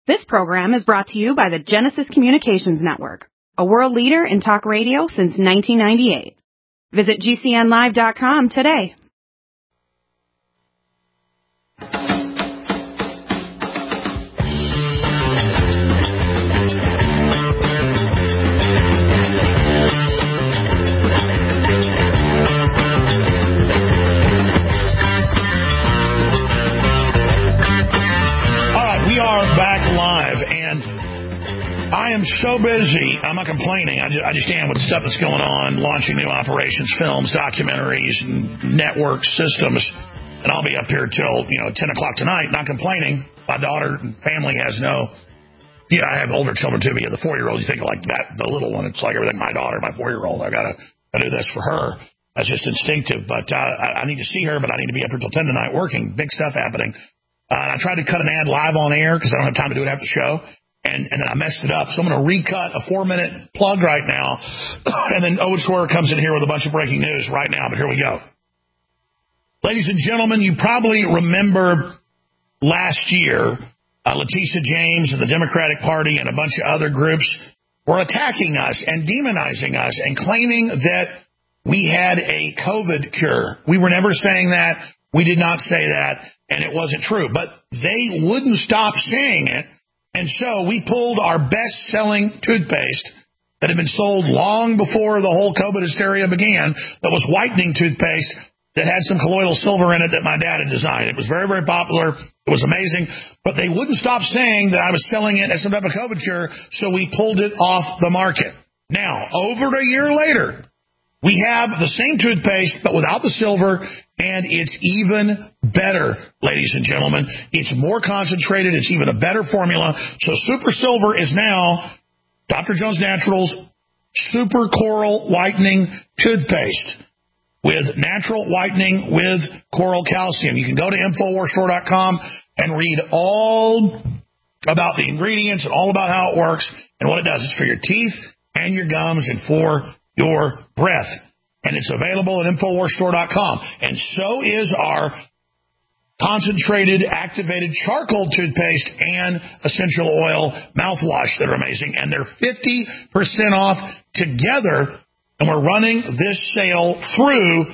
This program is brought to you by the Genesis Communications Network, a world leader in talk radio since 1998. Visit GCNlive.com today. We are back live, and I am so busy. I'm not complaining. I just am with the stuff that's going on, launching new operations, films, documentaries, and network systems. And I'll be up here till 10 o'clock tonight, not complaining. My daughter and family has no. Yeah, I have older children too. But the 4-year-old, you think like that, the little one. It's like everything. My daughter, my 4-year-old. I gotta do this for her. That's just instinctive. But I need to see her. But I need to be up here till 10 tonight, working. Big stuff happening. I tried to cut an ad live on air because I don't have time to do it after the show, and then I messed it up. So I'm going to recut a 4-minute plug right now, and then Owen Schroyer comes in here with a bunch of breaking news right now, but here we go. Ladies and gentlemen, you probably remember last year, Letitia James and the Democratic Party and a bunch of other groups were attacking us and demonizing us and claiming that we had a COVID cure. We were never saying that. We did not say that, and it wasn't true. But they wouldn't stop saying it, and so we pulled our best-selling toothpaste that had been sold long before the whole COVID hysteria began, that was whitening toothpaste that had some colloidal silver in it that my dad had designed. It was very, very popular. It was amazing. But they wouldn't stop saying that I was selling it as some type of COVID cure, so we pulled it off the market. Now, over a year later, we have the same toothpaste, but without the silver, and it's even better, ladies and gentlemen. It's more concentrated. It's even a better formula. So Super Silver is now Dr. Jones Naturals Super Coral Whitening Toothpaste with natural whitening with coral calcium. You can go to InfoWarsStore.com and read all about the ingredients and all about how it works and what it does. It's for your teeth and your gums and for your breath. And it's available at InfoWarsStore.com. And so is our concentrated activated charcoal toothpaste and essential oil mouthwash that are amazing. And they're 50% off together. And we're running this sale through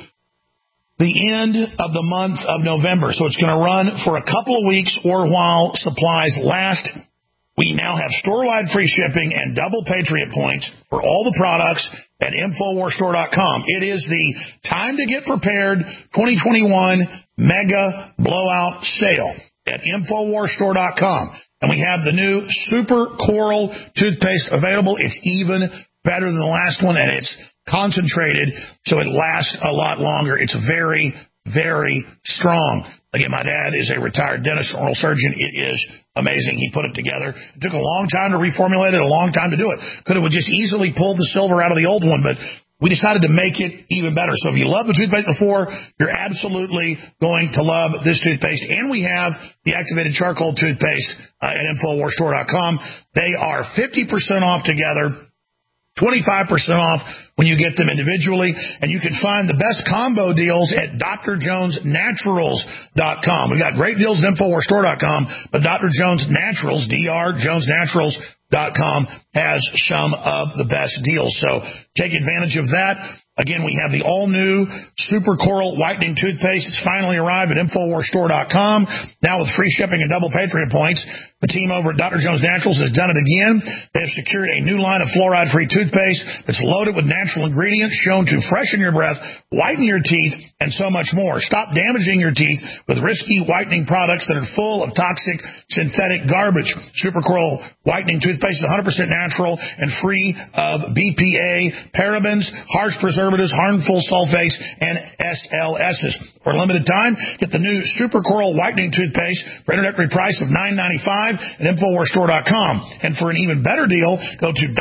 the end of the month of November. So it's going to run for a couple of weeks or while supplies last. We now have store-wide free shipping and double Patriot points for all the products at InfoWarsStore.com. It is the Time to Get Prepared 2021 Mega Blowout Sale at InfoWarsStore.com. And we have the new Super Coral toothpaste available. It's even better than the last one, and it's concentrated, so it lasts a lot longer. It's very, very strong. Again, my dad is a retired dentist, oral surgeon. It is amazing. He put it together. It took a long time to reformulate it, a long time to do it. Could have just easily pulled the silver out of the old one, but we decided to make it even better. So if you love the toothpaste before, you're absolutely going to love this toothpaste. And we have the activated charcoal toothpaste at InfoWarsStore.com. They are 50% off together, 25% off when you get them individually, and you can find the best combo deals at drjonesnaturals.com. We got great deals at InfoWarsStore.com, but Dr. Jones Naturals, drjonesnaturals.com, has some of the best deals. So take advantage of that. Again, we have the all-new Super Coral Whitening Toothpaste. It's finally arrived at InfoWarsStore.com, now with free shipping and double Patriot points. The team over at Dr. Jones Naturals has done it again. They have secured a new line of fluoride-free toothpaste that's loaded with natural ingredients shown to freshen your breath, whiten your teeth, and so much more. Stop damaging your teeth with risky whitening products that are full of toxic synthetic garbage. Super Coral Whitening Toothpaste is 100% natural and free of BPA, parabens, harsh preservatives, harmful sulfates, and SLSs. For a limited time, get the new Super Coral Whitening Toothpaste for an introductory price of $9.95 at InfoWarsStore.com. And for an even better deal, go to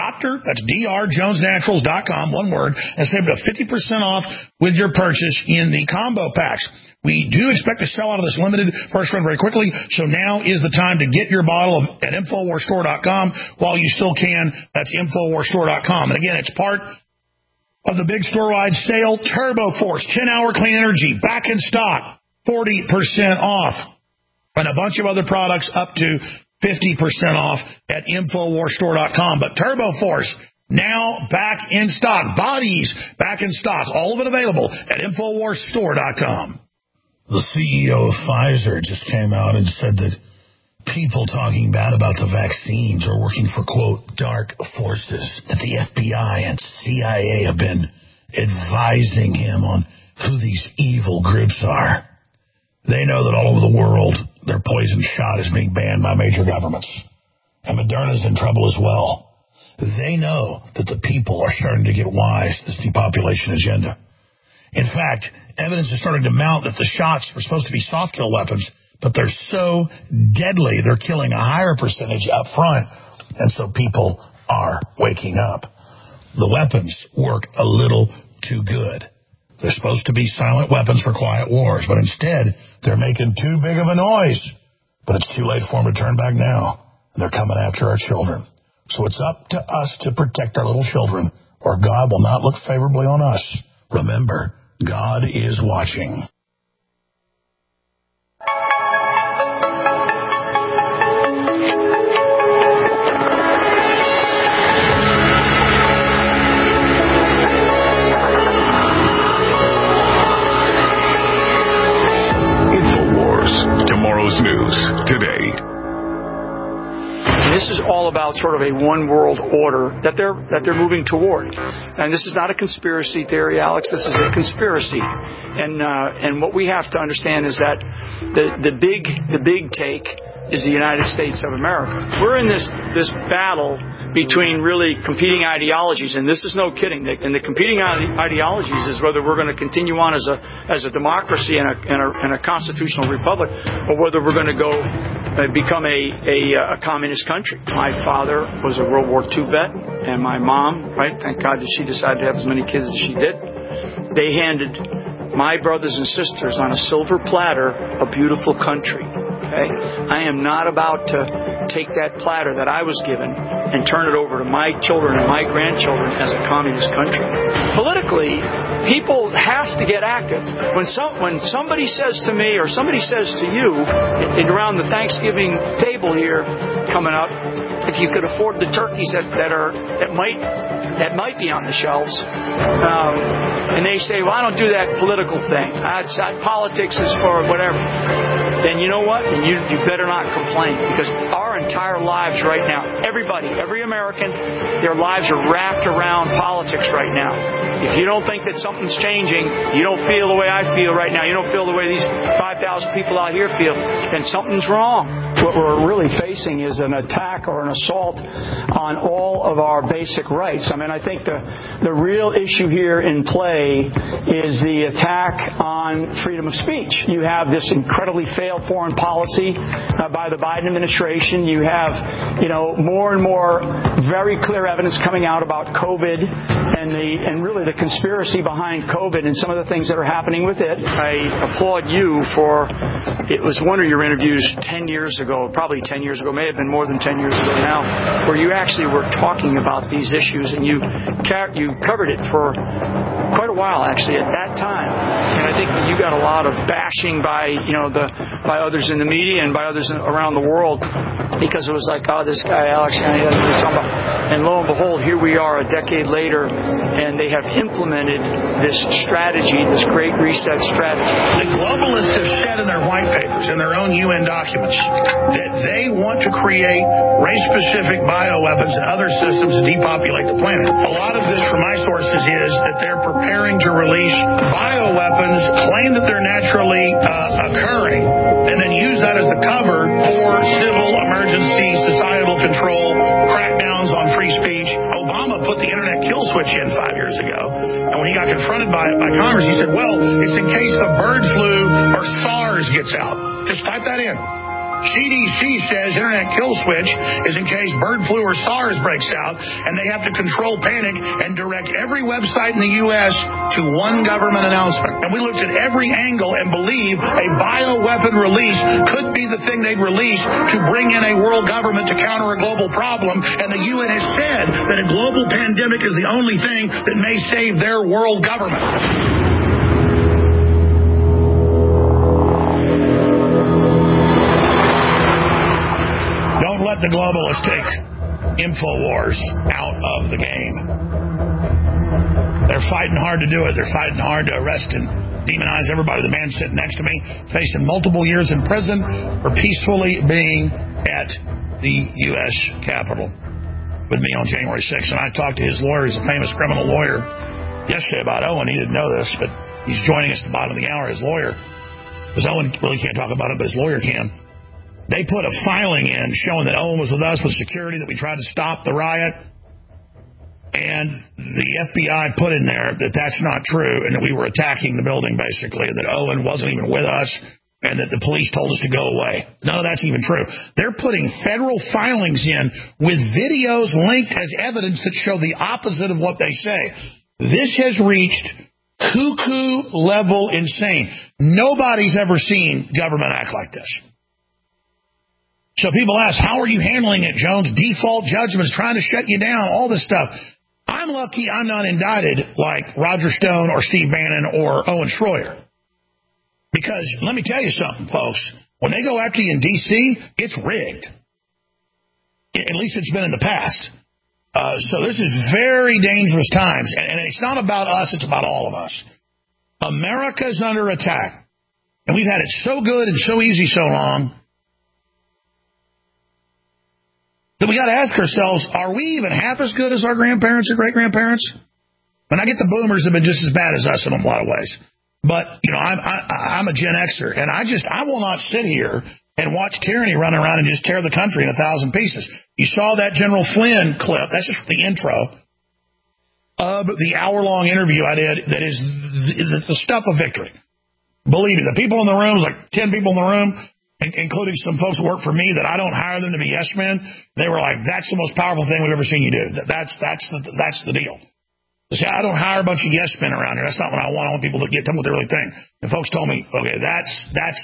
drjonesnaturals.com, one word, and save up to 50% off with your purchase in the combo packs. We do expect to sell out of this limited first run very quickly, so now is the time to get your bottle at InfoWarsStore.com while you still can. That's InfoWarsStore.com. And again, it's part of the big store-wide sale. Turbo Force 10-hour clean energy back in stock, 40% off, and a bunch of other products up to 50% off at InfoWarsStore.com. But TurboForce, now back in stock. Bodies back in stock. All of it available at InfoWarsStore.com. The CEO of Pfizer just came out and said that people talking bad about the vaccines are working for, quote, dark forces, that the FBI and CIA have been advising him on who these evil groups are. They know that all over the world, their poison shot is being banned by major governments. And Moderna's in trouble as well. They know that the people are starting to get wise to this depopulation agenda. In fact, evidence is starting to mount that the shots were supposed to be soft kill weapons, but they're so deadly, they're killing a higher percentage up front, and so people are waking up. The weapons work a little too good. They're supposed to be silent weapons for quiet wars, but instead, they're making too big of a noise. But it's too late for them to turn back now, and they're coming after our children. So it's up to us to protect our little children, or God will not look favorably on us. Remember, God is watching. Tomorrow's news today. This is all about sort of a one world order that they're moving toward, and this is not a conspiracy theory, Alex. This is a conspiracy, and what we have to understand is that the big take is the United States of America. We're in this battle between really competing ideologies, and this is no kidding. And the competing ideologies is whether we're going to continue on as a democracy and a constitutional republic, or whether we're going to go become a communist country. My father was a World War II vet, and my mom, right? Thank God that she decided to have as many kids as she did. They handed my brothers and sisters on a silver platter a beautiful country. Okay? I am not about to take that platter that I was given and turn it over to my children and my grandchildren as a communist country. Politically, people have to get active. When somebody says to me or somebody says to you around the Thanksgiving table here coming up, if you could afford the turkeys that might be on the shelves, and they say, well, I don't do that political thing. Politics is for whatever. Then you know what? And you better not complain, because our entire lives right now, every American, their lives are wrapped around politics right now. If you don't think that something's changing, you don't feel the way I feel right now, you don't feel the way these 5,000 people out here feel, then something's wrong. What we're really facing is an attack or an assault on all of our basic rights. I mean, I think the real issue here in play is the attack on freedom of speech. You have this incredibly failed foreign policy by the Biden administration. You have, more and more very clear evidence coming out about COVID and really the conspiracy behind COVID and some of the things that are happening with it. I applaud you for, it was one of your interviews 10 years ago, probably 10 years ago, may have been more than 10 years ago now, where you actually were talking about these issues, and you covered it for quite a while actually at that time. And I think that you got a lot of bashing by others in the media and by others around the world, because it was like, oh, this guy Alex, and lo and behold, here we are a decade later, and they have implemented this strategy, this Great Reset strategy. The globalists have said in their white papers, in their own UN documents, that they want to create race-specific bioweapons and other systems to depopulate the planet. A lot of this, from my sources, is that they're preparing to release bioweapons, claim that they're naturally occurring, and then use that as the cover for civil emergency, societal control, crackdowns on free speech. Obama put the internet kill switch in 5 years ago, and when he got confronted by Congress, he said, well, it's in case the bird flu or SARS gets out. Just type that in. CDC says internet kill switch is in case bird flu or SARS breaks out, and they have to control panic and direct every website in the U.S. to one government announcement. And we looked at every angle and believe a bioweapon release could be the thing they'd release to bring in a world government to counter a global problem. And the UN has said that a global pandemic is the only thing that may save their world government. let the globalists take InfoWars out of the game. They're fighting hard to do it. They're fighting hard to arrest and demonize everybody. The man sitting next to me facing multiple years in prison for peacefully being at the U.S. Capitol with me on January 6th. And I talked to his lawyer. He's a famous criminal lawyer yesterday about Owen. He didn't know this, but he's joining us at the bottom of the hour, his lawyer. Because Owen really can't talk about it, but his lawyer can. They put a filing in showing that Owen was with us with security, that we tried to stop the riot. And the FBI put in there that that's not true and that we were attacking the building, basically, and that Owen wasn't even with us and that the police told us to go away. None of that's even true. They're putting federal filings in with videos linked as evidence that show the opposite of what they say. This has reached cuckoo level insane. Nobody's ever seen government act like this. So people ask, how are you handling it, Jones? Default judgments, trying to shut you down, all this stuff. I'm lucky I'm not indicted like Roger Stone or Steve Bannon or Owen Schroyer. Because let me tell you something, folks. When they go after you in D.C., it's rigged. At least it's been in the past. So this is very dangerous times. And it's not about us, it's about all of us. America's under attack. And we've had it so good and so easy so long that we got to ask ourselves, are we even half as good as our grandparents or great-grandparents? And I get the boomers have been just as bad as us in a lot of ways. But, you know, I'm a Gen Xer, and I will not sit here and watch tyranny run around and just tear the country in 1,000 pieces. You saw that General Flynn clip. That's just the intro of the hour-long interview I did that is the stuff of victory. Believe me, the people in the room, like 10 people in the room, including some folks who work for me that I don't hire them to be yes men, they were like, that's the most powerful thing we've ever seen you do. That's the deal. They say, I don't hire a bunch of yes men around here. That's not what I want. I want people to tell me what they really think. And folks told me, okay, that's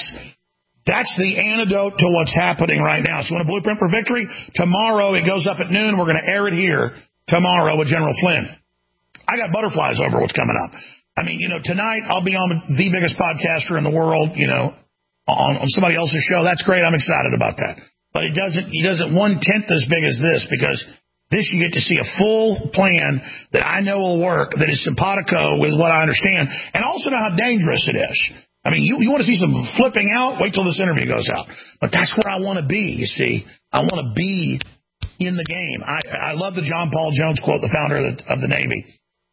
the antidote to what's happening right now. So you want a blueprint for victory? Tomorrow it goes up at noon. We're going to air it here tomorrow with General Flynn. I got butterflies over what's coming up. I mean, you know, tonight I'll be on the biggest podcaster in the world, you know, on somebody else's show. That's great. I'm excited about that. But he doesn't 1/10 as big as this, because this you get to see a full plan that I know will work, that is simpatico with what I understand, and also know how dangerous it is. I mean, you want to see some flipping out? Wait till this interview goes out. But that's where I want to be, you see. I want to be in the game. I love the John Paul Jones quote, the founder of the Navy.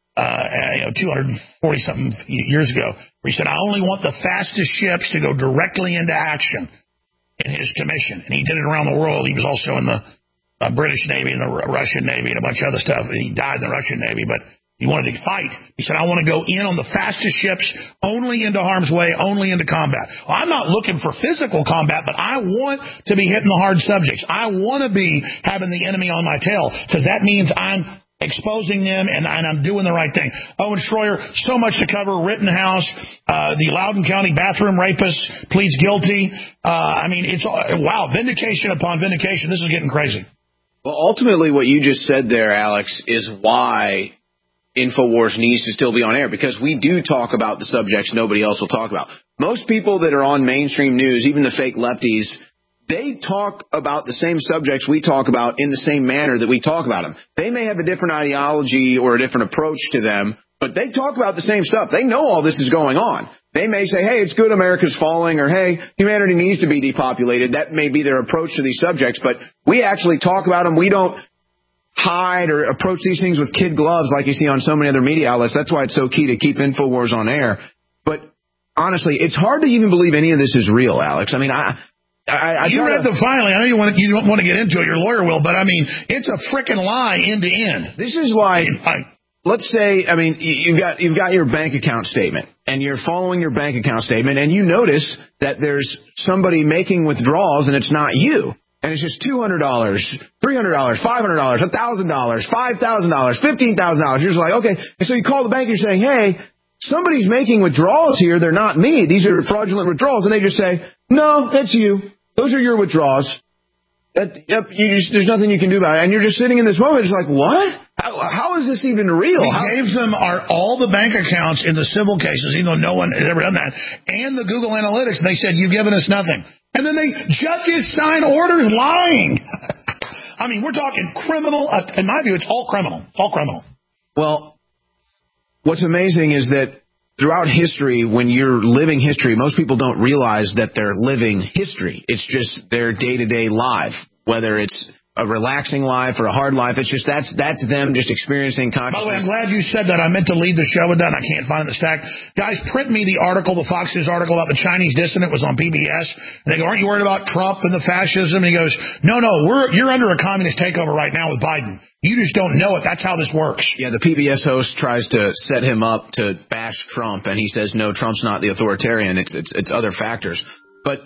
240-something years ago, where he said, I only want the fastest ships to go directly into action in his commission. And he did it around the world. He was also in the British Navy and the Russian Navy and a bunch of other stuff. And he died in the Russian Navy, but he wanted to fight. He said, I want to go in on the fastest ships, only into harm's way, only into combat. Well, I'm not looking for physical combat, but I want to be hitting the hard subjects. I want to be having the enemy on my tail, because that means I'm exposing them, and I'm doing the right thing. Owen Schroyer, so much to cover. Rittenhouse, the Loudoun County bathroom rapist pleads guilty. I mean, it's wow, vindication upon vindication. This is getting crazy. Well, ultimately, what you just said there, Alex, is why InfoWars needs to still be on air, because we do talk about the subjects nobody else will talk about. Most people that are on mainstream news, even the fake lefties, they talk about the same subjects we talk about in the same manner that we talk about them. They may have a different ideology or a different approach to them, but they talk about the same stuff. They know all this is going on. They may say, hey, it's good America's falling, or hey, humanity needs to be depopulated. That may be their approach to these subjects, but we actually talk about them. We don't hide or approach these things with kid gloves like you see on so many other media outlets. That's why it's so key to keep InfoWars on air. But honestly, it's hard to even believe any of this is real, Alex. I mean, you read the filing. I know you don't want to get into it. Your lawyer will, but I mean, it's a frickin' lie end to end. This is like, let's say, I mean, you've got your bank account statement, and you're following your bank account statement, and you notice that there's somebody making withdrawals, and it's not you. And it's just $200, $300, $500, $1,000, $5,000, $15,000. You're just like, okay. And so you call the bank and you're saying, hey, somebody's making withdrawals here. They're not me. These are fraudulent withdrawals. And they just say, no, that's you. Those are your withdrawals. There's nothing you can do about it. And you're just sitting in this moment, just like, what? How is this even real? We gave them all the bank accounts in the civil cases, even though no one has ever done that, and the Google Analytics. And they said, you've given us nothing. And then judges sign orders lying. I mean, we're talking criminal. In my view, it's all criminal. It's all criminal. Well, what's amazing is that throughout history, when you're living history, most people don't realize that they're living history. It's just their day-to-day life, whether it's a relaxing life or a hard life. It's just that's them just experiencing consciousness. By the way, I'm glad you said that. I meant to lead the show with that, and I can't find it in the stack. Guys, print me the article, the Fox News article about the Chinese dissident was on PBS. They go, aren't you worried about Trump and the fascism? And he goes, no, you're under a communist takeover right now with Biden. You just don't know it. That's how this works. Yeah, the PBS host tries to set him up to bash Trump, and he says, no, Trump's not the authoritarian. It's other factors. But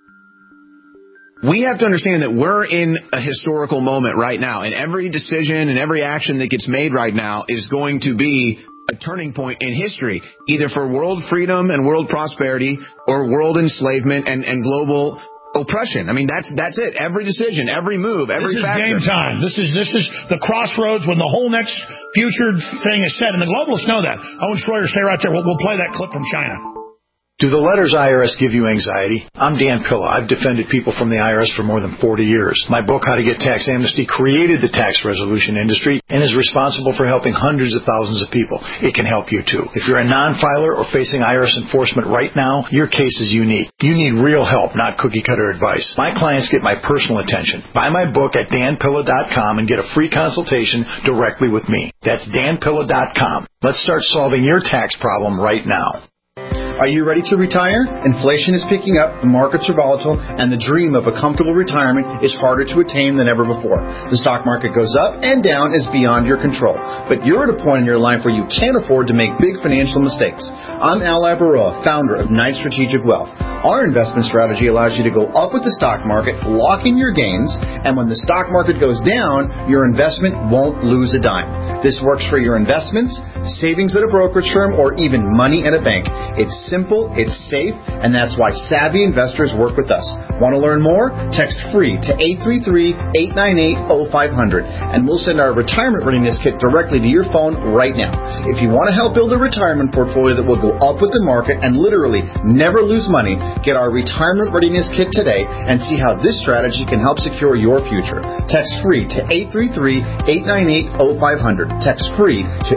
we have to understand that we're in a historical moment right now, and every decision and every action that gets made right now is going to be a turning point in history, either for world freedom and world prosperity or world enslavement and global oppression. I mean, that's it. Every decision, every move, every factor. This is game time. This is the crossroads when the whole next future thing is set, and the globalists know that. Owen Schroyer, stay right there. We'll play that clip from China. Do the letters IRS give you anxiety? I'm Dan Pilla. I've defended people from the IRS for more than 40 years. My book, How to Get Tax Amnesty, created the tax resolution industry and is responsible for helping hundreds of thousands of people. It can help you too. If you're a non-filer or facing IRS enforcement right now, your case is unique. You need real help, not cookie-cutter advice. My clients get my personal attention. Buy my book at danpilla.com and get a free consultation directly with me. That's danpilla.com. Let's start solving your tax problem right now. Are you ready to retire? Inflation is picking up, the markets are volatile, and the dream of a comfortable retirement is harder to attain than ever before. The stock market goes up and down is beyond your control. But you're at a point in your life where you can't afford to make big financial mistakes. I'm Al Labaroa, founder of Knight Strategic Wealth. Our investment strategy allows you to go up with the stock market, lock in your gains, and when the stock market goes down, your investment won't lose a dime. This works for your investments, savings at a brokerage firm, or even money at a bank. It's simple, it's safe, and that's why savvy investors work with us. Want to learn more? Text FREE to 833-898-0500, and we'll send our retirement readiness kit directly to your phone right now. If you want to help build a retirement portfolio that will go up with the market and literally never lose money, get our retirement readiness kit today and see how this strategy can help secure your future. Text FREE to 833-898-0500. Text FREE to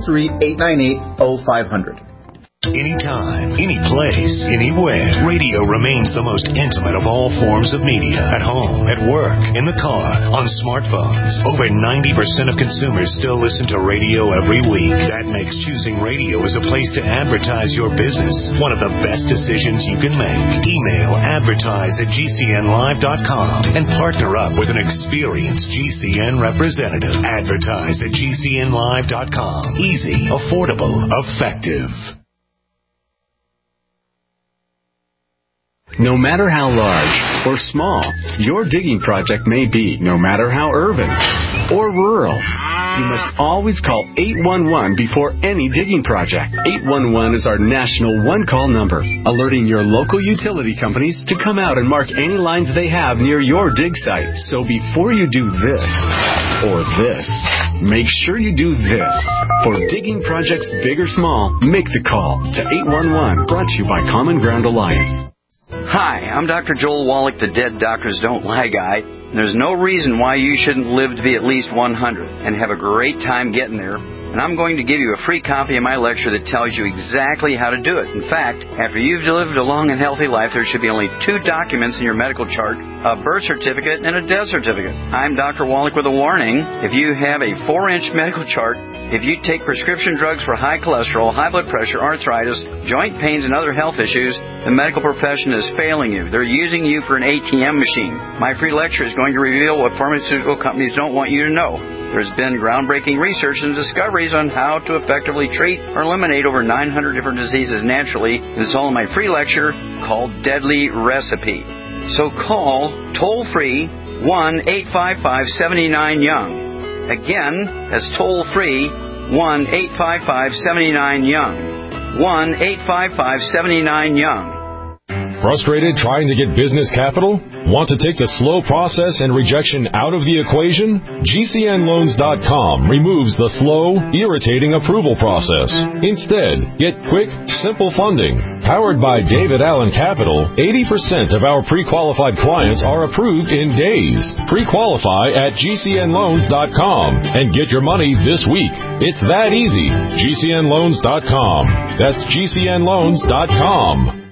833-898-0500. Anytime, any place, anywhere. Radio remains the most intimate of all forms of media. At home, at work, in the car, on smartphones. Over 90% of consumers still listen to radio every week. That makes choosing radio as a place to advertise your business one of the best decisions you can make. Email advertise@gcnlive.com and partner up with an experienced GCN representative. Advertise@gcnlive.com. Easy, affordable, effective. No matter how large or small your digging project may be, no matter how urban or rural, you must always call 811 before any digging project. 811 is our national one-call number, alerting your local utility companies to come out and mark any lines they have near your dig site. So before you do this or this, make sure you do this. For digging projects big or small, make the call to 811, brought to you by Common Ground Alliance. Hi, I'm Dr. Joel Wallach, the Dead Doctors Don't Lie guy. There's no reason why you shouldn't live to be at least 100 and have a great time getting there. And I'm going to give you a free copy of my lecture that tells you exactly how to do it. In fact, after you've lived a long and healthy life, there should be only 2 documents in your medical chart, a birth certificate and a death certificate. I'm Dr. Wallach with a warning. If you have a 4-inch medical chart, if you take prescription drugs for high cholesterol, high blood pressure, arthritis, joint pains, and other health issues, the medical profession is failing you. They're using you for an ATM machine. My free lecture is going to reveal what pharmaceutical companies don't want you to know. There's been groundbreaking research and discoveries on how to effectively treat or eliminate over 900 different diseases naturally. It's all in my free lecture called Deadly Recipe. So call toll-free 1-855-79-YOUNG. Again, that's toll-free 1-855-79-YOUNG. 1-855-79-YOUNG. Frustrated trying to get business capital? Want to take the slow process and rejection out of the equation? GCNloans.com removes the slow, irritating approval process. Instead, get quick, simple funding. Powered by David Allen Capital, 80% of our pre-qualified clients are approved in days. Pre-qualify at GCNloans.com and get your money this week. It's that easy. GCNloans.com. That's GCNloans.com.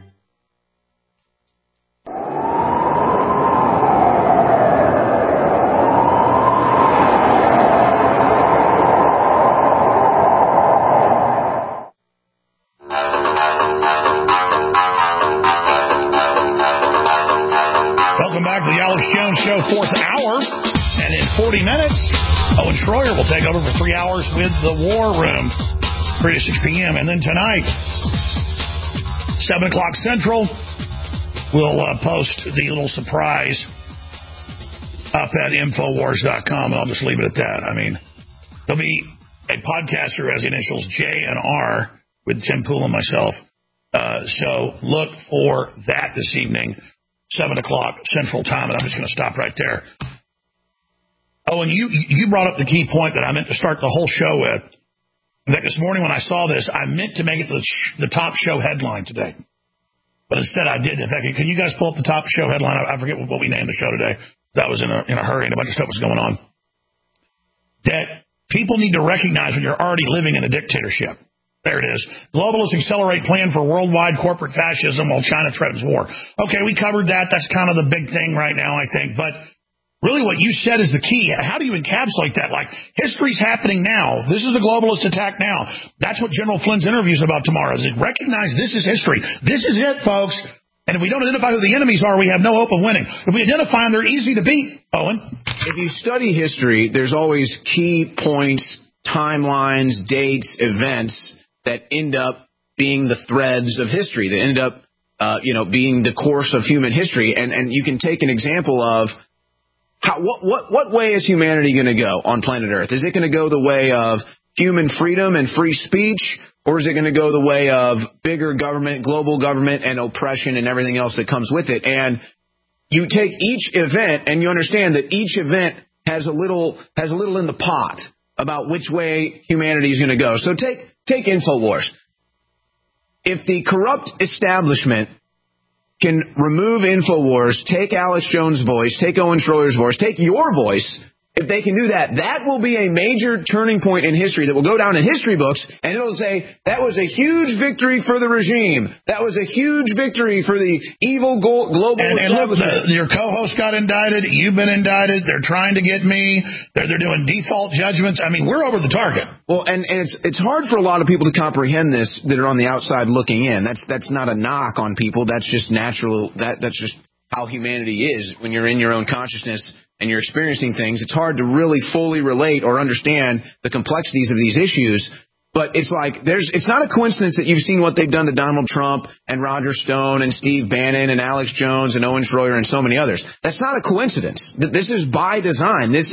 Show, fourth hour, and in 40 minutes, Owen Schroyer will take over for 3 hours with the War Room, 3 to 6 p.m. And then tonight, 7 o'clock Central, we'll post the little surprise up at Infowars.com, and I'll just leave it at that. I mean, there'll be a podcaster as initials J and R with Tim Pool and myself. So look for that this evening. 7 o'clock Central Time, and I'm just going to stop right there. Oh, and you brought up the key point that I meant to start the whole show with. In fact, this morning when I saw this, I meant to make it the top show headline today. But instead I didn't. In fact, can you guys pull up the top show headline? I forget what we named the show today. That was in a hurry and a bunch of stuff was going on. That people need to recognize when you're already living in a dictatorship. There it is. Globalists accelerate plan for worldwide corporate fascism while China threatens war. Okay, we covered that. That's kind of the big thing right now, I think. But really what you said is the key. How do you encapsulate that? Like, history's happening now. This is the globalist attack now. That's what General Flynn's interview is about tomorrow. Is it recognize this is history. This is it, folks. And if we don't identify who the enemies are, we have no hope of winning. If we identify them, they're easy to beat, Owen. If you study history, there's always key points, timelines, dates, events that end up being the threads of history, that end up, being the course of human history. And you can take an example of what way is humanity going to go on planet Earth? Is it going to go the way of human freedom and free speech, or is it going to go the way of bigger government, global government, and oppression and everything else that comes with it? And you take each event and you understand that each event has a little in the pot about which way humanity is going to go. So take InfoWars. If the corrupt establishment can remove InfoWars, take Alex Jones' voice, take Owen Schroyer's voice, take your voice, if they can do that, that will be a major turning point in history that will go down in history books, and it'll say, that was a huge victory for the regime. That was a huge victory for the evil global establishment. And look, your co-host got indicted. You've been indicted. They're trying to get me. They're doing default judgments. I mean, we're over the target. Well, and it's hard for a lot of people to comprehend this that are on the outside looking in. That's not a knock on people. That's just natural. That's just how humanity is. When you're in your own consciousness and you're experiencing things, it's hard to really fully relate or understand the complexities of these issues. But it's like it's not a coincidence that you've seen what they've done to Donald Trump and Roger Stone and Steve Bannon and Alex Jones and Owen Schroyer and so many others. That's not a coincidence. This is by design. This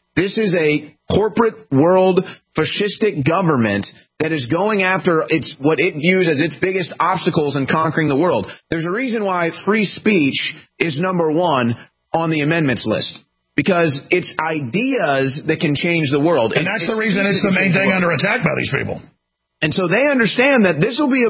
is a corporate world fascistic government that is going after what it views as its biggest obstacles in conquering the world. There's a reason why free speech is number one on the amendments list. Because it's ideas that can change the world. And that's the reason it's the main thing under attack by these people. And so they understand that this will be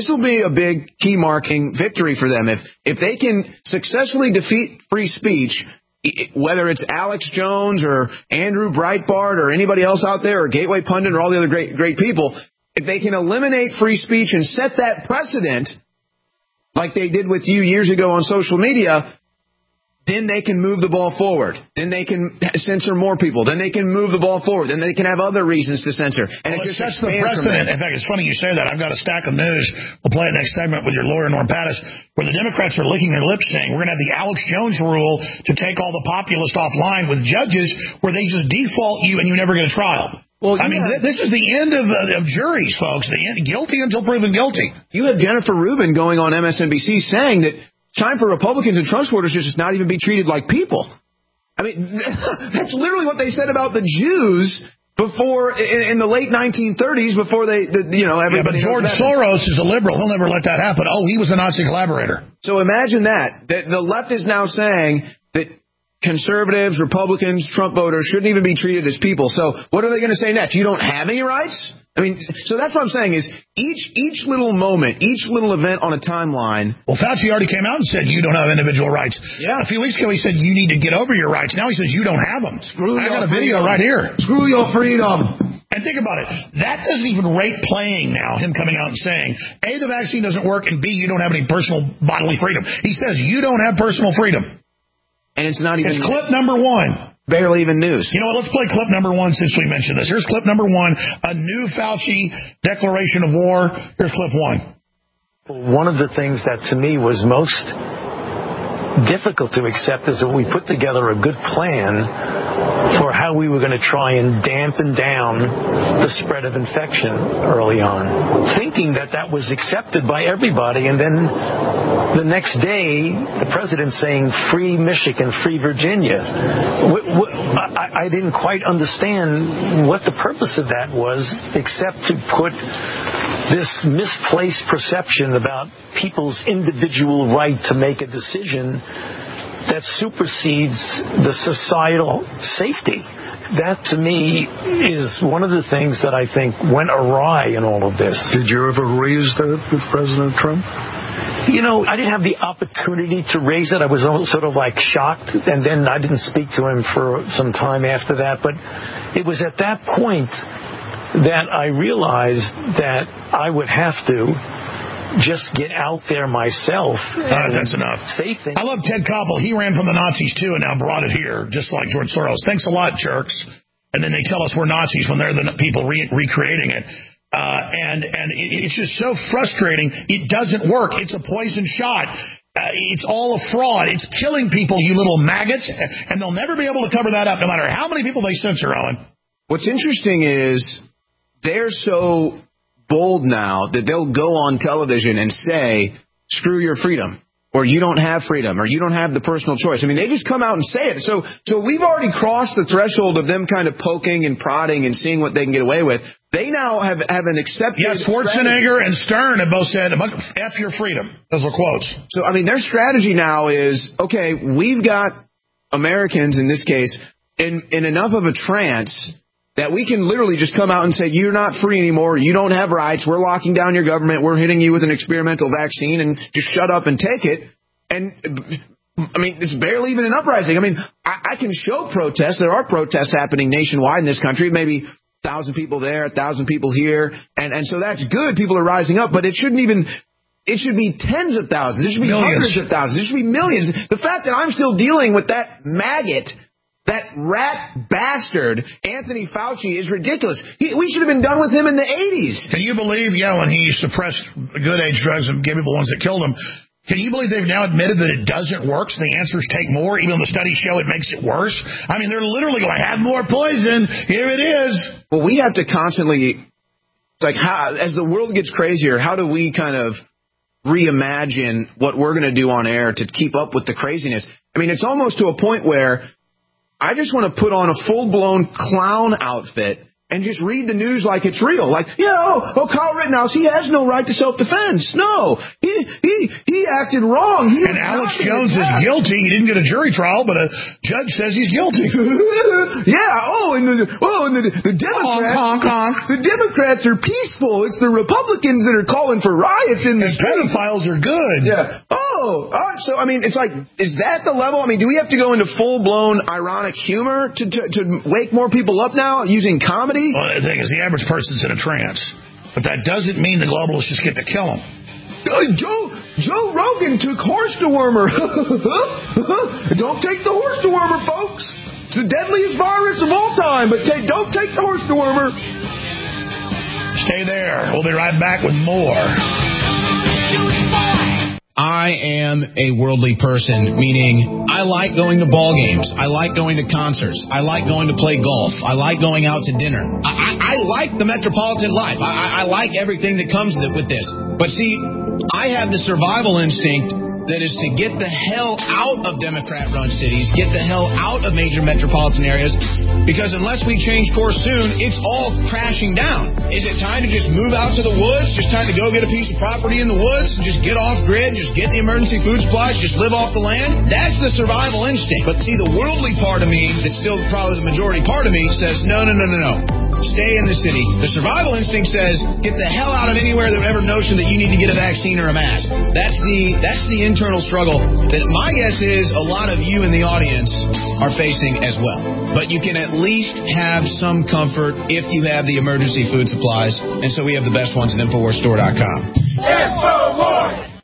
a big key marking victory for them. If they can successfully defeat free speech, whether it's Alex Jones or Andrew Breitbart or anybody else out there or Gateway Pundit or all the other great people, if they can eliminate free speech and set that precedent like they did with you years ago on social media, then they can move the ball forward. Then they can censor more people. Then they can move the ball forward. Then they can have other reasons to censor. And it just sets the precedent. In fact, it's funny you say that. I've got a stack of news. We'll play it next segment with your lawyer, Norm Pattis, where the Democrats are licking their lips saying we're going to have the Alex Jones rule to take all the populists offline with judges where they just default you and you never get a trial. Well, I mean, this is the end of juries, folks. The end, guilty until proven guilty. You have Jennifer Rubin going on MSNBC saying that time for Republicans and Trump supporters to just not even be treated like people. I mean, that's literally what they said about the Jews before in the late 1930s, before everybody. But George Soros is a liberal. He'll never let that happen. Oh, he was a Nazi collaborator. So imagine that. The left is now saying that conservatives, Republicans, Trump voters shouldn't even be treated as people. So what are they going to say next? You don't have any rights? I mean, so that's what I'm saying is each little moment, each little event on a timeline. Well, Fauci already came out and said you don't have individual rights. Yeah. A few weeks ago he said you need to get over your rights. Now he says you don't have them. I got a video right here. Screw your freedom. And think about it. That doesn't even rate playing now, him coming out and saying, A, the vaccine doesn't work, and B, you don't have any personal bodily freedom. He says you don't have personal freedom. And it's not even... It's clip number 1. Barely even news. You know what? Let's play clip number 1 since we mentioned this. Here's clip number 1, a new Fauci declaration of war. Here's clip 1. One of the things that to me was most difficult to accept is that we put together a good plan for how we were going to try and dampen down the spread of infection early on, thinking that that was accepted by everybody. And then the next day, the president saying, free Michigan, free Virginia. I didn't quite understand what the purpose of that was, except to put this misplaced perception about people's individual right to make a decision that supersedes the societal safety. That, to me, is one of the things that I think went awry in all of this. Did you ever raise that with President Trump? You know, I didn't have the opportunity to raise it. I was sort of like shocked, and then I didn't speak to him for some time after that. But it was at that point that I realized that I would have to just get out there myself. That's enough. Say things. I love Ted Koppel. He ran from the Nazis, too, and now brought it here, just like George Soros. Thanks a lot, jerks. And then they tell us we're Nazis when they're the people recreating it. And it's just so frustrating. It doesn't work. It's a poison shot. It's all a fraud. It's killing people, you little maggots, and they'll never be able to cover that up, no matter how many people they censor, Owen. What's interesting is they're so bold now that they'll go on television and say, screw your freedom, or you don't have freedom, or you don't have the personal choice. I mean, they just come out and say it. So we've already crossed the threshold of them kind of poking and prodding and seeing what they can get away with. They now have an accepted... Yes, Schwarzenegger and Stern have both said, F your freedom. Those are quotes. So, I mean, their strategy now is, okay, we've got Americans, in this case, in enough of a trance that we can literally just come out and say, you're not free anymore, you don't have rights, we're locking down your government, we're hitting you with an experimental vaccine, and just shut up and take it. And, I mean, it's barely even an uprising. I mean, I can show protests. There are protests happening nationwide in this country, maybe 1,000 people there, 1,000 people here, and so that's good. People are rising up, but it shouldn't even... It should be tens of thousands. It should be hundreds of thousands. It should be millions. The fact that I'm still dealing with that maggot, that rat bastard, Anthony Fauci, is ridiculous. We should have been done with him in the 80s. Can you believe, when he suppressed good age drugs and gave people ones that killed him, can you believe they've now admitted that it doesn't work, so the answers take more, even though the studies show it makes it worse? I mean, they're literally going, have more poison. Here it is. Well, we have to constantly, as the world gets crazier, how do we kind of reimagine what we're going to do on air to keep up with the craziness? I mean, it's almost to a point where I just want to put on a full-blown clown outfit and just read the news like it's real. Like, Kyle Rittenhouse, he has no right to self-defense. No, he acted wrong. And Alex Jones is guilty. He didn't get a jury trial, but a judge says he's guilty. The Democrats, the Democrats are peaceful. It's the Republicans that are calling for riots in the streets. Pedophiles are good. Yeah. So, I mean, it's like, is that the level? I mean, do we have to go into full-blown ironic humor to wake more people up now using comedy? Well, the thing is, the average person's in a trance, but that doesn't mean the globalists just get to kill them. Joe Rogan took horse dewormer. Don't take the horse dewormer, folks. It's the deadliest virus of all time, but don't take the horse dewormer. Stay there. We'll be right back with more. I am a worldly person, meaning I like going to ball games. I like going to concerts. I like going to play golf. I like going out to dinner. I like the metropolitan life. I like everything that comes with this. But see, I have the survival instinct that is to get the hell out of Democrat-run cities, get the hell out of major metropolitan areas, because unless we change course soon, it's all crashing down. Is it time to just move out to the woods? Just time to go get a piece of property in the woods and just get off grid, just get the emergency food supplies, just live off the land? That's the survival instinct. But see, the worldly part of me, that's still probably the majority part of me, says, no. Stay in the city. The survival instinct says, get the hell out of anywhere that would ever notion that you need to get a vaccine or a mask. That's the internal struggle that my guess is a lot of you in the audience are facing as well. But you can at least have some comfort if you have the emergency food supplies. And so we have the best ones at InfoWarsStore.com. InfoWars!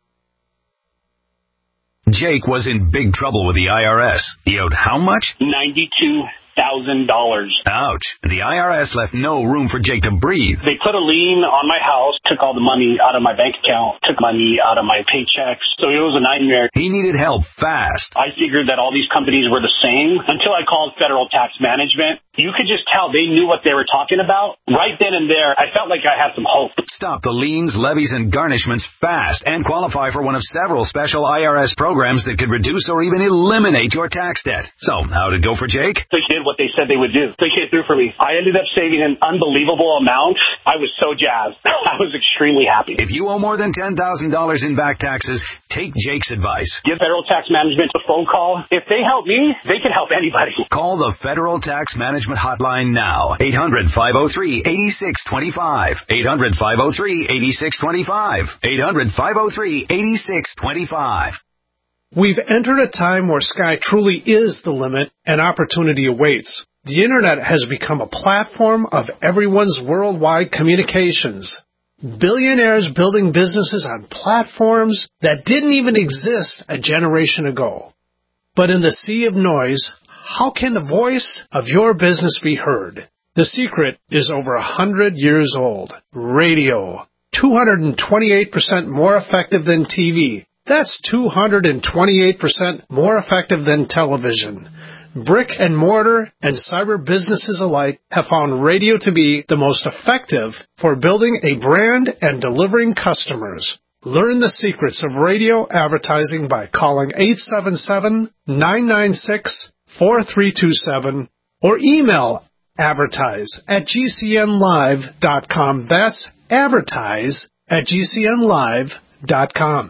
Jake was in big trouble with the IRS. He owed how much? $92,000. Ouch. The IRS left no room for Jake to breathe. They put a lien on my house, took all the money out of my bank account, took money out of my paychecks. So it was a nightmare. He needed help fast. I figured that all these companies were the same until I called Federal Tax Management. You could just tell they knew what they were talking about. Right then and there, I felt like I had some hope. Stop the liens, levies, and garnishments fast and qualify for one of several special IRS programs that could reduce or even eliminate your tax debt. So, how'd it go for Jake? They did what they said they would do. They came through for me. I ended up saving an unbelievable amount. I was so jazzed. I was extremely happy. If you owe more than $10,000 in back taxes, take Jake's advice. Give Federal Tax Management a phone call. If they help me, they can help anybody. Call the Federal Tax Management Hotline now. 800-503-8625. 800-503-8625. 800-503-8625. We've entered a time where sky truly is the limit and opportunity awaits. The Internet has become a platform of everyone's worldwide communications. Billionaires building businesses on platforms that didn't even exist a generation ago. But in the sea of noise, how can the voice of your business be heard? The secret is over 100 years old. Radio. 228% more effective than TV. That's 228% more effective than television. Brick and mortar and cyber businesses alike have found radio to be the most effective for building a brand and delivering customers. Learn the secrets of radio advertising by calling 877-996-4327 or email advertise@gcnlive.com. That's advertise@gcnlive.com.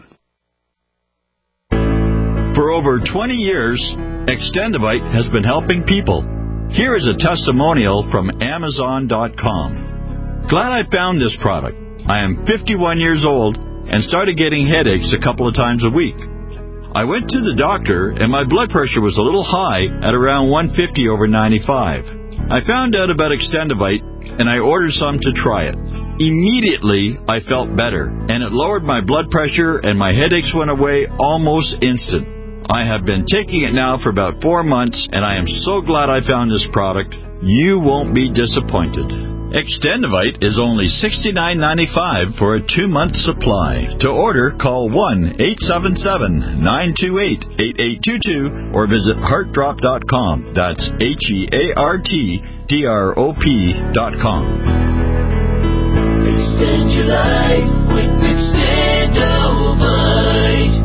For over 20 years, Extendivite has been helping people. Here is a testimonial from Amazon.com. Glad I found this product. I am 51 years old and started getting headaches a couple of times a week. I went to the doctor and my blood pressure was a little high at around 150 over 95. I found out about Extendivite and I ordered some to try it. Immediately, I felt better and it lowered my blood pressure and my headaches went away almost instant. I have been taking it now for about 4 months, and I am so glad I found this product. You won't be disappointed. Extendivite is only $69.95 for a 2-month supply. To order, call 1-877-928-8822 or visit heartdrop.com. That's HEARTDROP.com. Extend your life with Extendivite.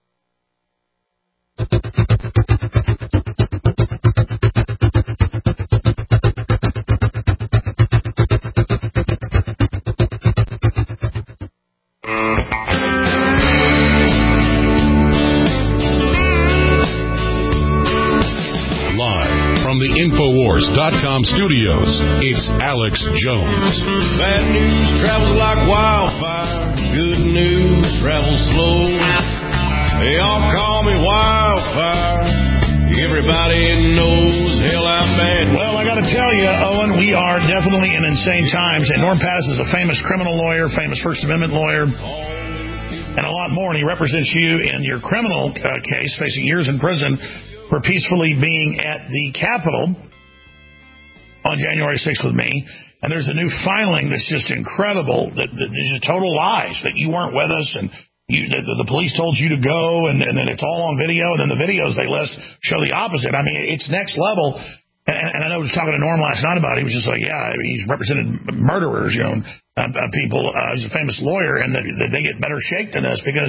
From the InfoWars.com studios, it's Alex Jones. Bad news travels like wildfire. Good news travels slow. They all call me Wildfire. Everybody knows hell I'm bad. Well, I got to tell you, Owen, we are definitely in insane times. And Norm Pattis is a famous criminal lawyer, famous First Amendment lawyer, and a lot more. And he represents you in your criminal case, facing years in prison for peacefully being at the Capitol on January 6th with me. And there's a new filing that's just incredible, that is just total lies, that you weren't with us and the police told you to go, and then it's all on video, and then the videos they list show the opposite. I mean, it's next level. And I know I was talking to Norm last night about it. He was just like, yeah, he's represented murderers, people. He's a famous lawyer, and that they get better shake than this because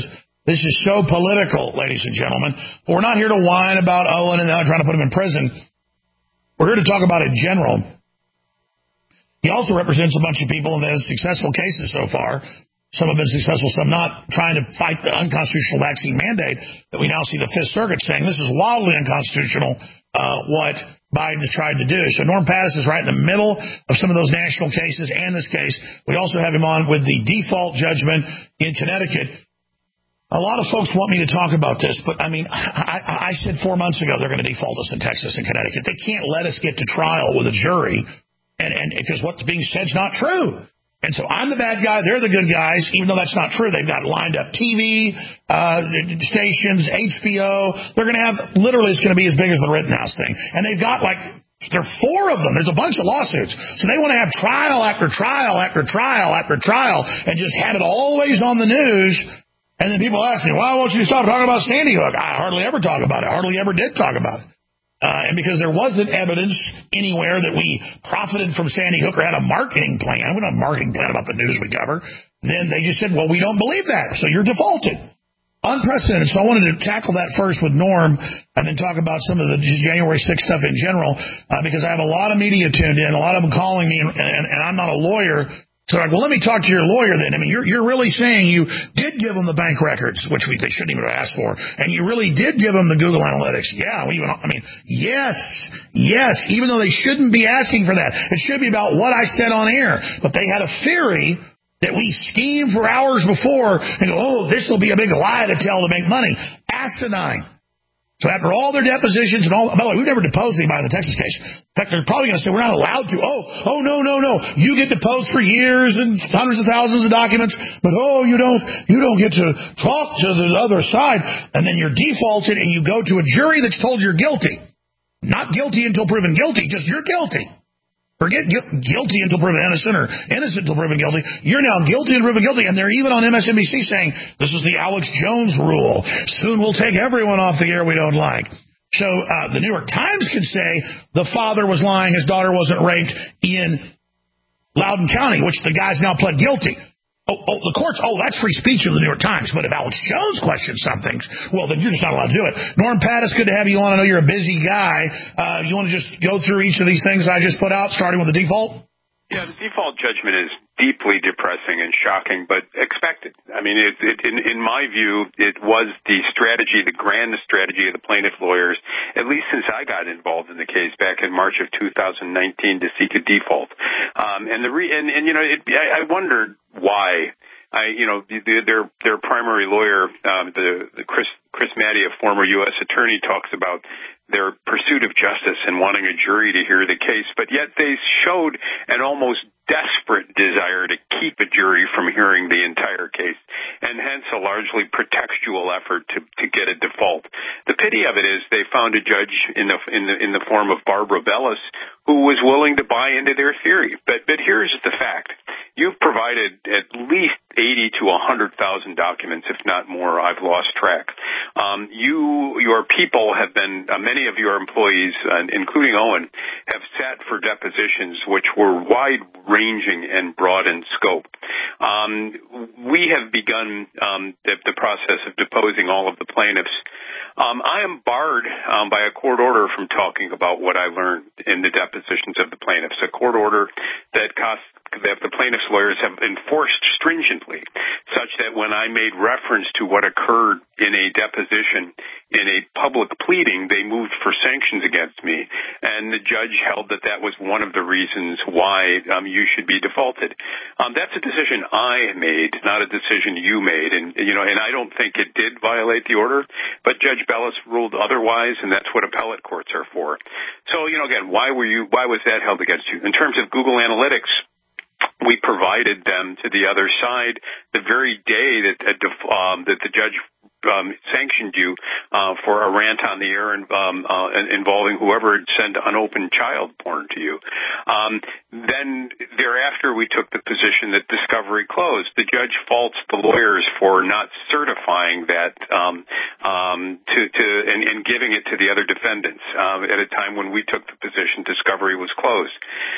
This is so political, ladies and gentlemen. But we're not here to whine about Owen and trying to put him in prison. We're here to talk about it in general. He also represents a bunch of people in the successful cases so far. Some have been successful, some not, trying to fight the unconstitutional vaccine mandate that we now see the Fifth Circuit saying this is wildly unconstitutional, what Biden has tried to do. So Norm Pattis is right in the middle of some of those national cases and this case. We also have him on with the default judgment in Connecticut. A lot of folks want me to talk about this, but I mean, I said 4 months ago they're going to default us in Texas and Connecticut. They can't let us get to trial with a jury, and because what's being said is not true. And so I'm the bad guy, they're the good guys, even though that's not true. They've got lined up TV stations, HBO. They're going to have, literally, it's going to be as big as the Rittenhouse thing. And they've got there are 4 of them. There's a bunch of lawsuits. So they want to have trial after trial after trial after trial and just have it always on the news. And then people ask me, why won't you stop talking about Sandy Hook? I hardly ever talk about it. I hardly ever did talk about it. And because there wasn't evidence anywhere that we profited from Sandy Hook or had a marketing plan, we don't have a marketing plan about the news we cover, then they just said, well, we don't believe that, so you're defaulted. Unprecedented. So I wanted to tackle that first with Norm and then talk about some of the January 6th stuff in general, because I have a lot of media tuned in, a lot of them calling me, and I'm not a lawyer. So like, well, let me talk to your lawyer then. I mean, you're really saying you did give them the bank records, which they shouldn't even have asked for, and you really did give them the Google Analytics. Yeah, yes, even though they shouldn't be asking for that. It should be about what I said on air. But they had a theory that we schemed for hours before and go, oh, this will be a big lie to tell to make money. Asinine. So after all their depositions and all, by the way, we've never deposed anybody in the Texas case. In fact, they're probably going to say we're not allowed to. Oh, no. You get deposed for years and hundreds of thousands of documents, but you don't get to talk to the other side. And then you're defaulted and you go to a jury that's told you're guilty. Not guilty until proven guilty, just you're guilty. Forget guilty until proven innocent or innocent until proven guilty. You're now guilty until proven guilty. And they're even on MSNBC saying, this is the Alex Jones rule. Soon we'll take everyone off the air we don't like. So the New York Times can say the father was lying, his daughter wasn't raped in Loudoun County, which the guy's now pled guilty. The courts, that's free speech of the New York Times. But if Alex Jones questions something, well, then you're just not allowed to do it. Norm Pattis, good to have you on. I know you're a busy guy. You want to just go through each of these things I just put out, starting with the default? Yeah, the default judgment is deeply depressing and shocking, but expected. I mean, in my view, it was the strategy, the grand strategy of the plaintiff lawyers, at least since I got involved in the case back in March of 2019 to seek a default. I wondered why. Their primary lawyer, the Chris Maddy, a former U.S. attorney, talks about their pursuit of justice and wanting a jury to hear the case, but yet they showed an almost desperate desire to keep a jury from hearing the entire case, and hence a largely pretextual effort to get a default. The pity of it is they found a judge in the form of Barbara Bellis who was willing to buy into their theory. But here's the fact. You've provided at least 80 to 100,000 documents, if not more. I've lost track. Your people have been, many of your employees, including Owen, have sat for depositions which were wide-ranging and broad in scope. We have begun the process of deposing all of the plaintiffs. I am barred by a court order from talking about what I learned in the depositions of the plaintiffs, a court order that the plaintiffs' lawyers have enforced stringently, such that when I made reference to what occurred in a deposition in a public pleading, they moved for sanctions against me, and the judge held that was one of the reasons why you should be defaulted. That's a decision I made, not a decision you made, and I don't think it did violate the order, but Judge Bellis ruled otherwise, and that's what appellate courts are for. So, again, why was that held against you? In terms of Google Analytics, we provided them to the other side the very day that the judge sanctioned you for a rant on the air involving whoever had sent unopened child porn to you. Then thereafter, we took the position that discovery closed. The judge faults the lawyers for not certifying that and giving it to the other defendants at a time when we took the position discovery was closed.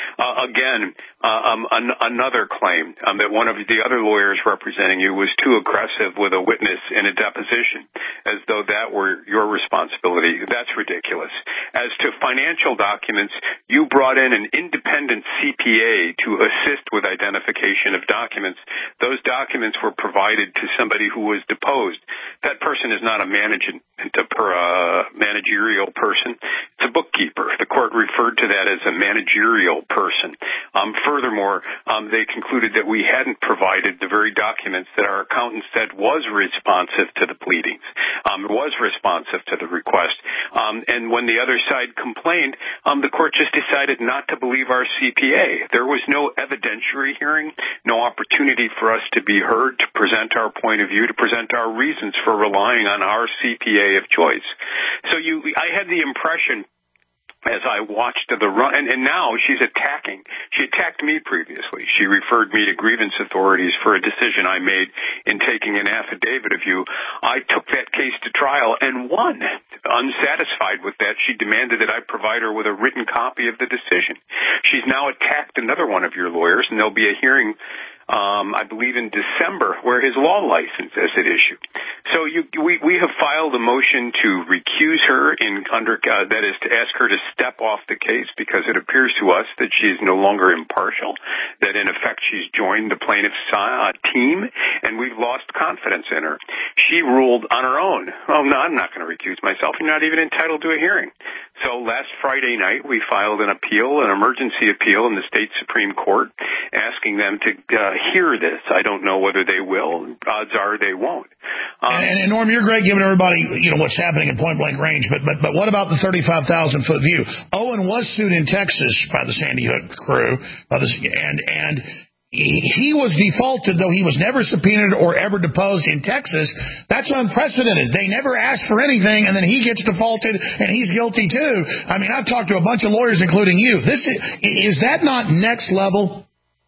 Another claim that one of the other lawyers representing you was too aggressive with a witness in a deposition, as though that were your responsibility. That's ridiculous. As to financial documents, you brought in an independent CPA to assist with identification of documents. Those documents were provided to somebody who was deposed. That person is not a managerial person. It's a bookkeeper. The court referred to that as a managerial person. Furthermore, they concluded that we hadn't provided the very documents that our accountant said was responsive to the pleadings, was responsive to the request. And when the other side complained, the court just decided not to believe our CPA. There was no evidentiary hearing, no opportunity for us to be heard, to present our point of view, to present our reasons for relying on our CPA of choice. So I had the impression, as I watched the run, and now she's attacking. She attacked me previously. She referred me to grievance authorities for a decision I made in taking an affidavit of you. I took that case to trial and won. Unsatisfied with that, she demanded that I provide her with a written copy of the decision. She's now attacked another one of your lawyers, and there'll be a hearing I believe in December, where his law license is at issue. So we have filed a motion to recuse her that is to ask her to step off the case, because it appears to us that she is no longer impartial, that in effect she's joined the plaintiff's team, and we've lost confidence in her. She ruled on her own. Oh, no, I'm not going to recuse myself. You're not even entitled to a hearing. So last Friday night, we filed an emergency appeal in the state Supreme Court, asking them to hear this. I don't know whether they will. Odds are they won't. And Norm, you're great giving everybody, what's happening in point blank range. But what about the 35,000 foot view? Owen was sued in Texas by the Sandy Hook crew, and he was defaulted, though he was never subpoenaed or ever deposed in Texas. That's unprecedented. They never asked for anything, and then he gets defaulted, and he's guilty too. I mean, I've talked to a bunch of lawyers, including you. Is that not next level?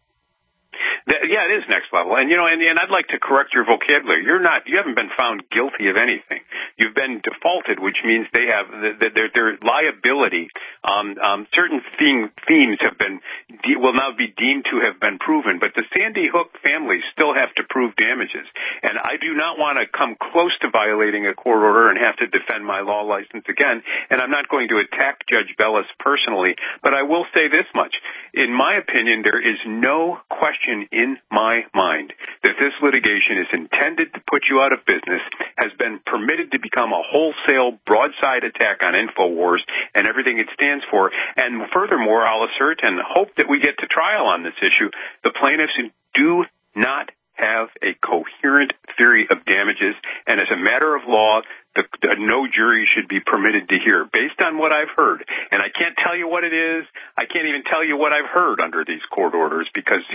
Yeah, it is next level. And I'd like to correct your vocabulary. You haven't been found guilty of anything. You've been defaulted, which means they have their liability. Certain themes will now be deemed to have been proven, but the Sandy Hook family still have to prove damages. And I do not want to come close to violating a court order and have to defend my law license again. And I'm not going to attack Judge Bellis personally, but I will say this much. In my opinion, there is no question in my mind that this litigation is intended to put you out of business, has been permitted to become a wholesale broadside attack on InfoWars and everything it stands for. And furthermore, I'll assert and hope that we get to trial on this issue. The plaintiffs do not have a coherent theory of damages, and as a matter of law, no jury should be permitted to hear, based on what I've heard. And I can't tell you what it is. I can't even tell you what I've heard under these court orders, because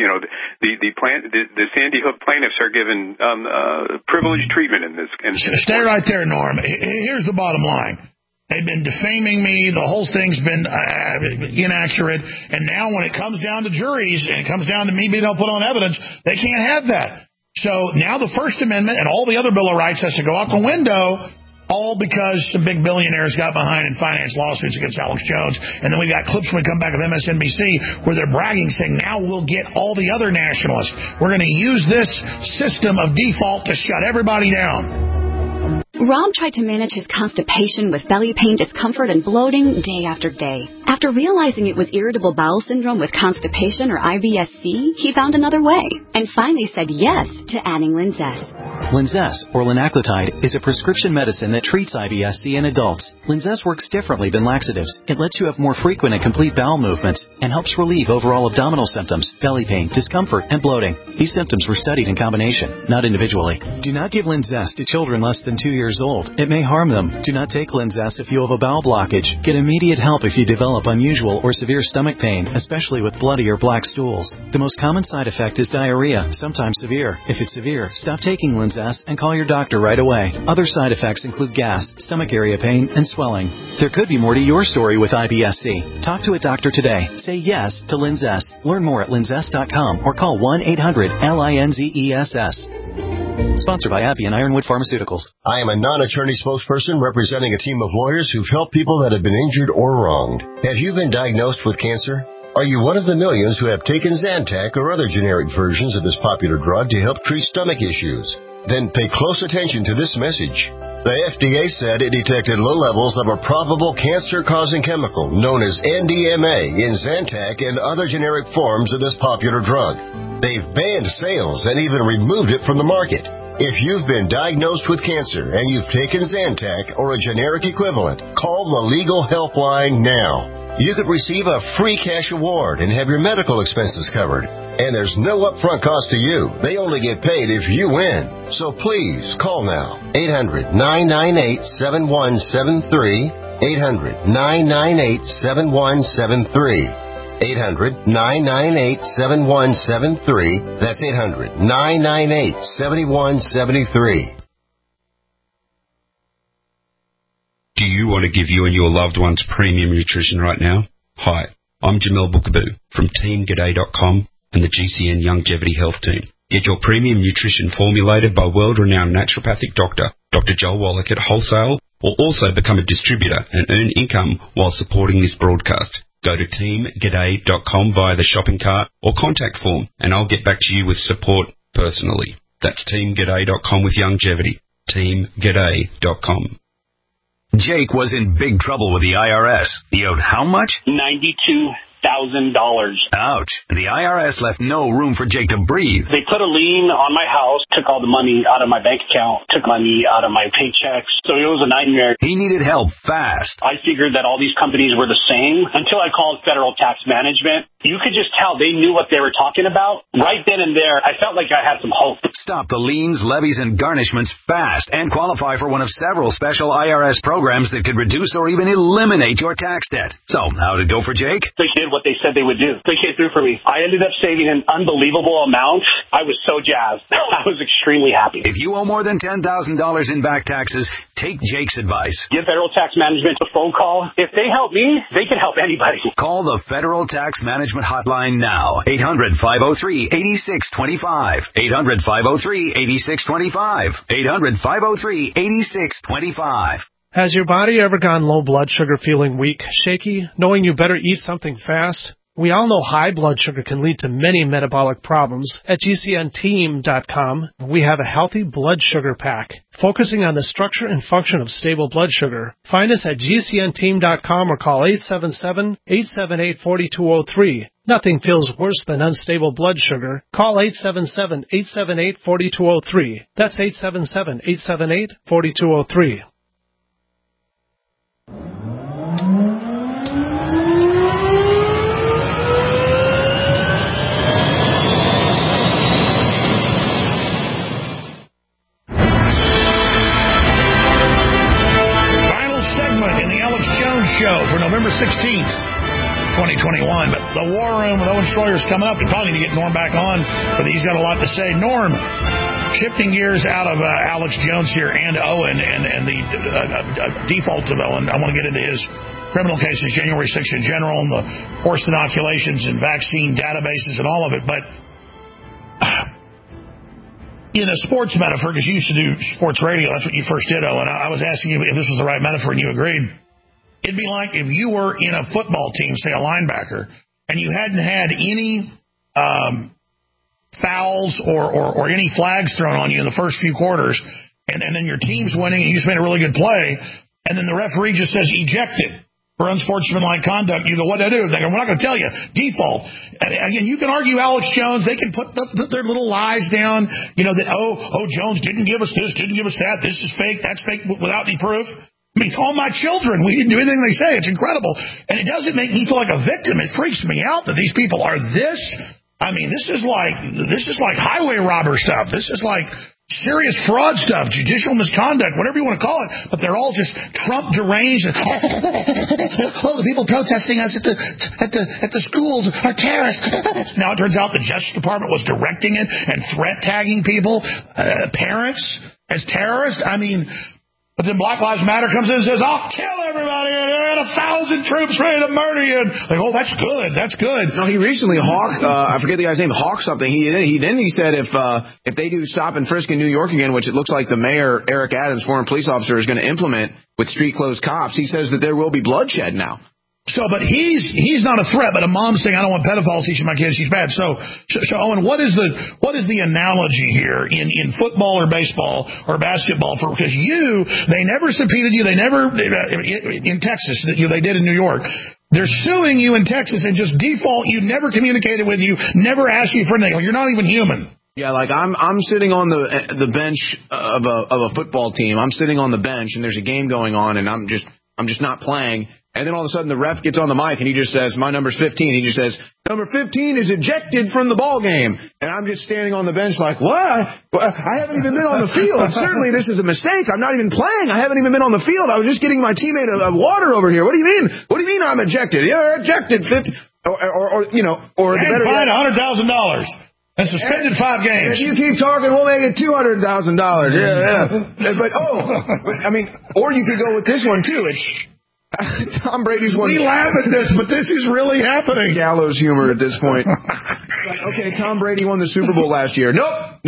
the Sandy Hook plaintiffs are given privileged treatment in this. Stay right there, Norm. Here's the bottom line. They've been defaming me. The whole thing's been inaccurate. And now when it comes down to juries and it comes down to me being able to put on evidence, they can't have that. So now the First Amendment and all the other Bill of Rights has to go out the window, all because some big billionaires got behind and financed lawsuits against Alex Jones. And then we got clips when we come back of MSNBC where they're bragging, saying, now we'll get all the other nationalists. We're going to use this system of default to shut everybody down. Rob tried to manage his constipation with belly pain, discomfort, and bloating day after day. After realizing it was irritable bowel syndrome with constipation, or IBS-C, he found another way and finally said yes to adding Linzess. Linzess, or linaclotide, is a prescription medicine that treats IBS-C in adults. Linzess works differently than laxatives. It lets you have more frequent and complete bowel movements and helps relieve overall abdominal symptoms, belly pain, discomfort, and bloating. These symptoms were studied in combination, not individually. Do not give Linzess to children less than 2 years old. It may harm them. Do not take Linzess if you have a bowel blockage. Get immediate help if you develop unusual or severe stomach pain, especially with bloody or black stools. The most common side effect is diarrhea, sometimes severe. If it's severe, stop taking Linzess LINZESS and call your doctor right away. Other side effects include gas, stomach area pain, and swelling. There could be more to your story with IBS-C. Talk to a doctor today. Say yes to LINZESS. Learn more at linzess.com or call 1-800-LINZESS. Sponsored by AbbVie and Ironwood Pharmaceuticals. I am a non-attorney spokesperson representing a team of lawyers who've helped people that have been injured or wronged. Have you been diagnosed with cancer? Are you one of the millions who have taken Zantac or other generic versions of this popular drug to help treat stomach issues? Then pay close attention to this message. The FDA said it detected low levels of a probable cancer-causing chemical known as NDMA in Zantac and other generic forms of this popular drug. They've banned sales and even removed it from the market. If you've been diagnosed with cancer and you've taken Zantac or a generic equivalent, call the Legal Helpline now. You could receive a free cash award and have your medical expenses covered. And there's no upfront cost to you. They only get paid if you win. So please, call now. 800-998-7173. 800-998-7173. 800-998-7173. That's 800-998-7173. Do you want to give you and your loved ones premium nutrition right now? Hi, I'm Jamel Bookaboo from TeamGaday.com and the GCN Longevity Health Team. Get your premium nutrition formulated by world-renowned naturopathic doctor, Dr. Joel Wallach at wholesale, or also become a distributor and earn income while supporting this broadcast. Go to TeamGaday.com via the shopping cart or contact form, and I'll get back to you with support personally. That's TeamGaday.com with longevity. TeamGaday.com. Jake was in big trouble with the IRS. He owed how much? $92,000. Ouch. The IRS left no room for Jake to breathe. They put a lien on my house, took all the money out of my bank account, took money out of my paychecks. So it was a nightmare. He needed help fast. I figured that all these companies were the same until I called Federal Tax Management. You could just tell they knew what they were talking about. Right then and there, I felt like I had some hope. Stop the liens, levies, and garnishments fast and qualify for one of several special IRS programs that could reduce or even eliminate your tax debt. So, how did it go for Jake? They did what they said they would do. They came through for me. I ended up saving an unbelievable amount. I was so jazzed. I was extremely happy. If you owe more than $10,000 in back taxes, take Jake's advice. Give Federal Tax Management a phone call. If they help me, they can help anybody. Call the Federal Tax Management hotline now. 800-503-8625. 800-503-8625. 800-503-8625. Has your body ever gone low blood sugar, feeling weak, shaky, knowing you better eat something fast? We all know high blood sugar can lead to many metabolic problems. At GCNteam.com, we have a healthy blood sugar pack, focusing on the structure and function of stable blood sugar. Find us at GCNteam.com or call 877-878-4203. Nothing feels worse than unstable blood sugar. Call 877-878-4203. That's 877-878-4203. Show for November 16th, 2021. But the War Room with Owen Schroyer's coming up. We probably need to get Norm back on, but he's got a lot to say. Norm, shifting gears out of Alex Jones here and Owen and the default of Owen, I want to get into his criminal cases, January 6th in general, and the horse inoculations and vaccine databases and all of it. But in a sports metaphor, because you used to do sports radio, that's what you first did, Owen. I was asking you if this was the right metaphor, and you agreed. It'd be like if you were in a football team, say a linebacker, and you hadn't had any fouls or any flags thrown on you in the first few quarters, and then your team's winning and you just made a really good play, and then the referee just says ejected for unsportsmanlike conduct. You go, what did I do? They go, we're not going to tell you. Default. And again, you can argue Alex Jones. They can put their little lies down, that, Jones didn't give us this, didn't give us that. This is fake. That's fake without any proof. I mean, it's all my children. We didn't do anything they say. It's incredible. And it doesn't make me feel like a victim. It freaks me out that these people are this. I mean, this is like highway robber stuff. This is like serious fraud stuff, judicial misconduct, whatever you want to call it, but they're all just Trump deranged. The people protesting us at the schools are terrorists. Now it turns out the Justice Department was directing it and threat tagging people, parents, as terrorists. I mean, but then Black Lives Matter comes in and says, I'll kill everybody. There are 1,000 troops ready to murder you. Like, oh, that's good. That's good. No, he recently hawked, I forget the guy's name, hawked something. He said if they do stop and frisk in New York again, which it looks like the mayor, Eric Adams, former police officer, is going to implement with street-closed cops, he says that there will be bloodshed now. So, but he's not a threat, but a mom saying, I don't want pedophiles teaching my kids, she's bad. So Owen, what is the analogy here in football or baseball or basketball? Because they never subpoenaed you, they never, in Texas, they did in New York. They're suing you in Texas and just default you, never communicated with you, never asked you for anything. Like, you're not even human. Yeah, like I'm sitting on the bench of a football team. I'm sitting on the bench and there's a game going on and I'm just not playing. And then all of a sudden the ref gets on the mic and he just says, my number's 15. He just says, number 15 is ejected from the ball game. And I'm just standing on the bench like, what? I haven't even been on the field. Certainly this is a mistake. I'm not even playing. I haven't even been on the field. I was just getting my teammate a water over here. What do you mean? What do you mean I'm ejected? Yeah, ejected. Or and fine $100,000. And suspended 5 games. If you keep talking, we'll make it $200,000. Yeah. But I mean, or you could go with this one too. It's Tom Brady's one. We laugh at this, but this is really happening. Gallows humor at this point. Like, okay, Tom Brady won the Super Bowl last year. Nope.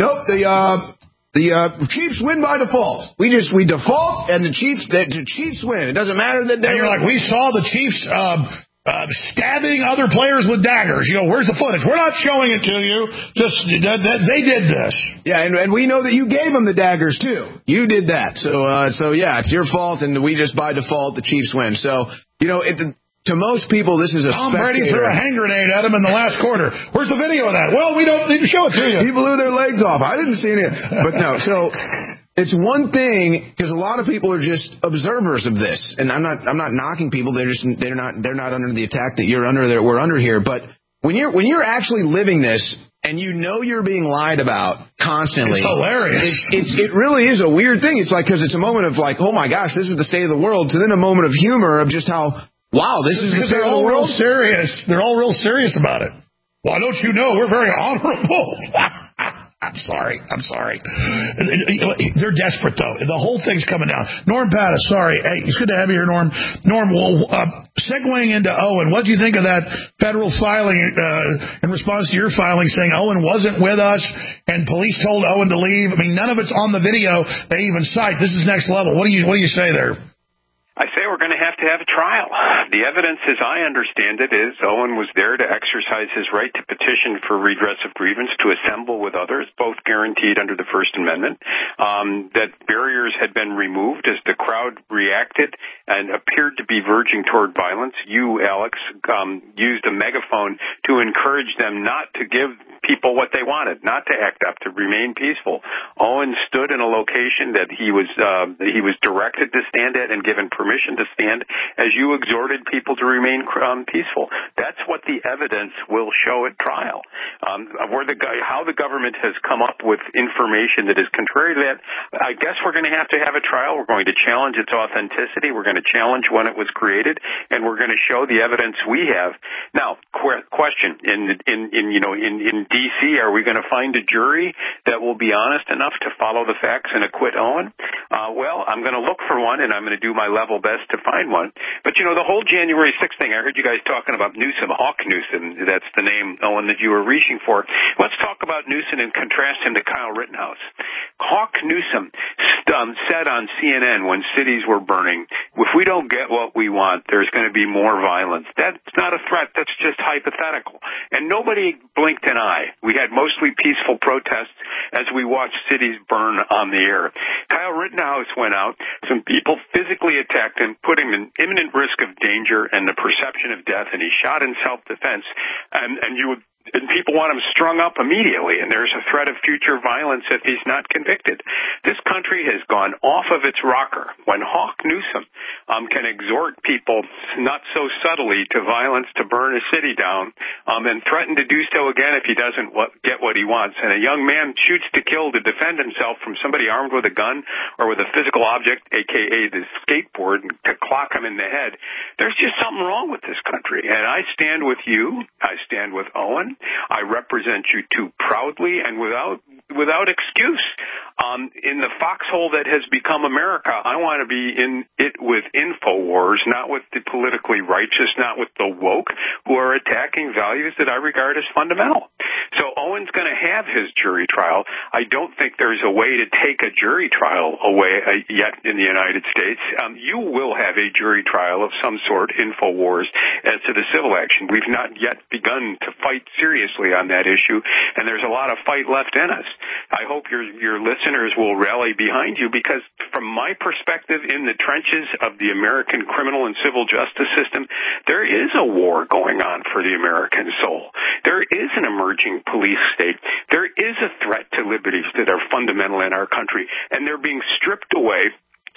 The Chiefs win by default. We default, and the Chiefs win. It doesn't matter that they're. And you're like, we saw the Chiefs stabbing other players with daggers. Where's the footage? We're not showing it to you. Just they did this. Yeah, and we know that you gave them the daggers too. You did that. So yeah, it's your fault, and we just by default the Chiefs win. So to most people, this is a Tom Brady threw a hand grenade at him in the last quarter. Where's the video of that? Well, we don't need to show it to you. He blew their legs off. I didn't see any. But no, so. It's one thing because a lot of people are just observers of this, and I'm not knocking people. They're not under the attack that you're under. That we're under here. But when you're actually living this, and you're being lied about constantly, it's hilarious. It really is a weird thing. It's like because it's a moment of like, oh my gosh, this is the state of the world. To then a moment of humor of just how this is the state of the world. They're all real serious about it. Why don't you know we're very honorable? I'm sorry. They're desperate, though. The whole thing's coming down. Norm Pattis, sorry. Hey, it's good to have you here, Norm. Norm, segueing into Owen, what do you think of that federal filing in response to your filing saying Owen wasn't with us and police told Owen to leave? I mean, none of it's on the video they even cite. This is next level. What do you say there? I say we're going to have a trial. The evidence, as I understand it, is Owen was there to exercise his right to petition for redress of grievance, to assemble with others, both guaranteed under the First Amendment, that barriers had been removed as the crowd reacted and appeared to be verging toward violence. You, Alex, used a megaphone to encourage them not to give people what they wanted, not to act up, to remain peaceful. Owen stood in a location that he was directed to stand at and given permission to stand as you exhorted people to remain peaceful. That's what the evidence will show at trial. How the government has come up with information that is contrary to that, I guess we're going to have a trial. We're going to challenge its authenticity. We're going to challenge when it was created, and we're going to show the evidence we have. Now, question, in D.C., are we going to find a jury that will be honest enough to follow the facts and acquit Owen? Well, I'm going to look for one, and I'm going to do my level best to find one. But, the whole January 6th thing, I heard you guys talking about Newsom, Hawk Newsom. That's the name, Owen, that you were reaching for. Let's talk about Newsom and contrast him to Kyle Rittenhouse. Hawk Newsom said on CNN when cities were burning, if we don't get what we want, there's going to be more violence. That's not a threat. That's just hypothetical. And nobody blinked an eye. We had mostly peaceful protests as we watched cities burn on the air. Kyle Rittenhouse went out. Some people physically attacked him, put him in imminent risk of danger and the perception of death, and he shot in self-defense. And you would And people want him strung up immediately, and there's a threat of future violence if he's not convicted. This country has gone off of its rocker. When Hawk Newsom can exhort people, not so subtly, to violence, to burn a city down, and threaten to do so again if he doesn't get what he wants, and a young man shoots to kill to defend himself from somebody armed with a gun or with a physical object, a.k.a. the skateboard, to clock him in the head, there's just something wrong with this country. And I stand with you. I stand with Owen. I represent you too proudly and without excuse. In the foxhole that has become America, I want to be in it with InfoWars, not with the politically righteous, not with the woke, who are attacking values that I regard as fundamental. So Owen's going to have his jury trial. I don't think there's a way to take a jury trial away yet in the United States. You will have a jury trial of some sort, InfoWars, as to the civil action. We've not yet begun to fight seriously on that issue, and there's a lot of fight left in us. I hope your listeners will rally behind you, because from my perspective in the trenches of the American criminal and civil justice system, there is a war going on for the American soul. There is an emerging police state. There is a threat to liberties that are fundamental in our country, and they're being stripped away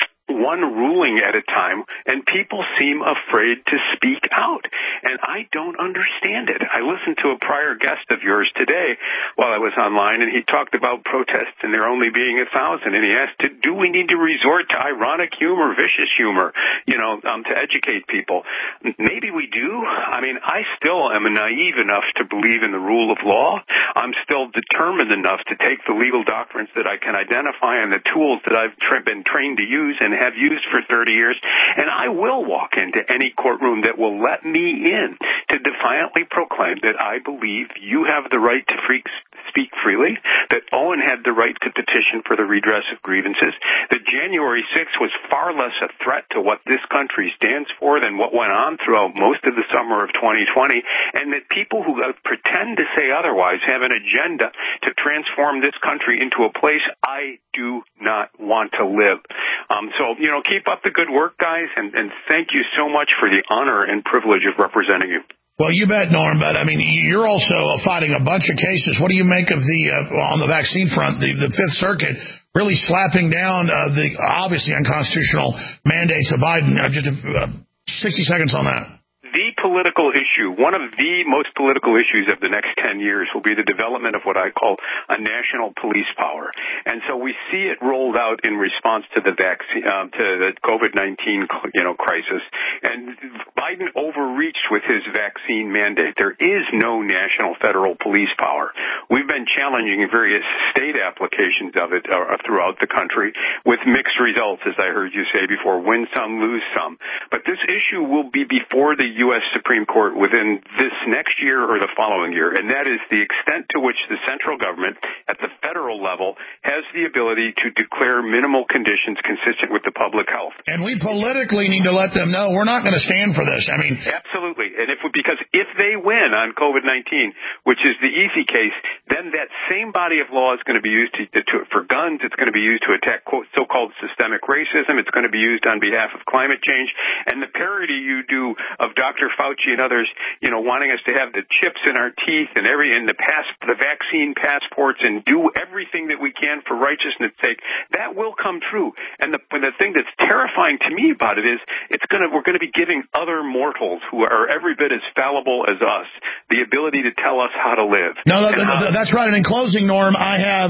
one ruling at a time, and people seem afraid to speak out. And I don't understand it. I listened to a prior guest of yours today while I was online, and he talked about protests and there only being 1,000. And he asked, do we need to resort to ironic humor, vicious humor, to educate people? Maybe we do. I mean, I still am naive enough to believe in the rule of law. I'm still determined enough to take the legal doctrines that I can identify and the tools that I've been trained to use and have used for 30 years, and I will walk into any courtroom that will let me in to defiantly proclaim that I believe you have the right to speak freely, that Owen had the right to petition for the redress of grievances, that January 6th was far less a threat to what this country stands for than what went on throughout most of the summer of 2020, and that people who pretend to say otherwise have an agenda to transform this country into a place I do not want to live. So, keep up the good work, guys, and thank you so much for the honor and privilege of representing you. Well, you bet, Norm, but I mean, you're also fighting a bunch of cases. What do you make of on the vaccine front, the Fifth Circuit really slapping down the obviously unconstitutional mandates of Biden? Just 60 seconds on that. The political issue, one of the most political issues of the next 10 years will be the development of what I call a national police power. And so we see it rolled out in response to the vaccine, to the COVID-19, crisis. And Biden overreached with his vaccine mandate. There is no national federal police power. We've been challenging various state applications of it throughout the country with mixed results, as I heard you say before, win some, lose some. But this issue will be before the U.S. Supreme Court within this next year or the following year, and that is the extent to which the central government at the federal level has the ability to declare minimal conditions consistent with the public health. And we politically need to let them know we're not going to stand for this. I mean, absolutely. And because if they win on COVID-19, which is the easy case, then that same body of law is going to be used for guns. It's going to be used to attack so-called systemic racism. It's going to be used on behalf of climate change. And the parody you do of Dr. Fauci and others, wanting us to have the chips in our teeth and the vaccine passports and do everything that we can for righteousness' sake, that will come true. And the thing that's terrifying to me about it is we're going to be giving other mortals who are every bit as fallible as us the ability to tell us how to live. No, that's right. And in closing, Norm, I have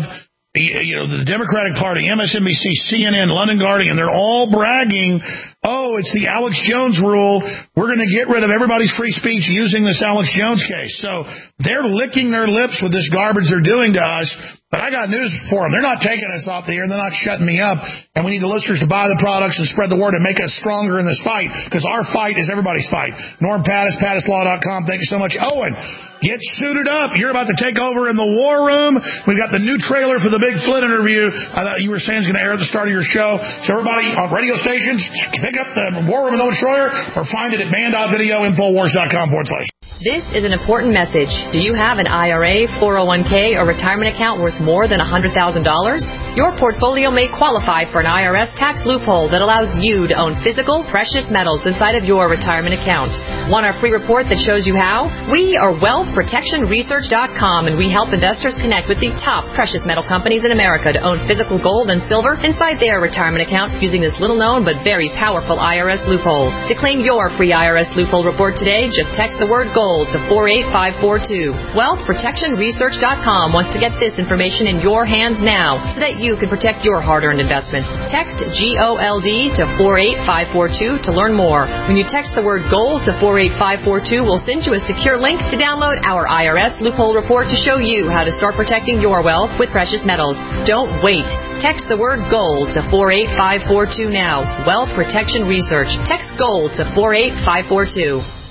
the Democratic Party, MSNBC, CNN, London Guardian, they're all bragging, it's the Alex Jones rule. We're going to get rid of everybody's free speech using this Alex Jones case. So they're licking their lips with this garbage they're doing to us. But I got news for them. They're not taking us off the air. They're not shutting me up. And we need the listeners to buy the products and spread the word and make us stronger in this fight, because our fight is everybody's fight. Norm Pattis, PattisLaw.com. Thank you so much. Owen, get suited up. You're about to take over in the war room. We've got the new trailer for the Big Flynn interview you were saying is going to air at the start of your show. So everybody on radio stations, pick up the War Room with Owen Schroyer or find it at band.video, Infowars.com/. This is an important message. Do you have an IRA, 401k, or retirement account worth more than $100,000? your portfolio may qualify for an IRS tax loophole that allows you to own physical, precious metals inside of your retirement account. Want our free report that shows you how? We are WealthProtectionResearch.com, and we help investors connect with the top precious metal companies in America to own physical gold and silver inside their retirement account using this little-known but very powerful IRS loophole. To claim your free IRS loophole report today, just text the word GOLD to 48542. WealthProtectionResearch.com wants to get this information in your hands now so that you can protect your hard-earned investments. Text GOLD to 48542 to learn more. When you text the word GOLD to 48542, we'll send you a secure link to download our IRS loophole report to show you how to start protecting your wealth with precious metals. Don't wait. Text the word GOLD to 48542 now. Wealth Protection Research. Text GOLD to 48542.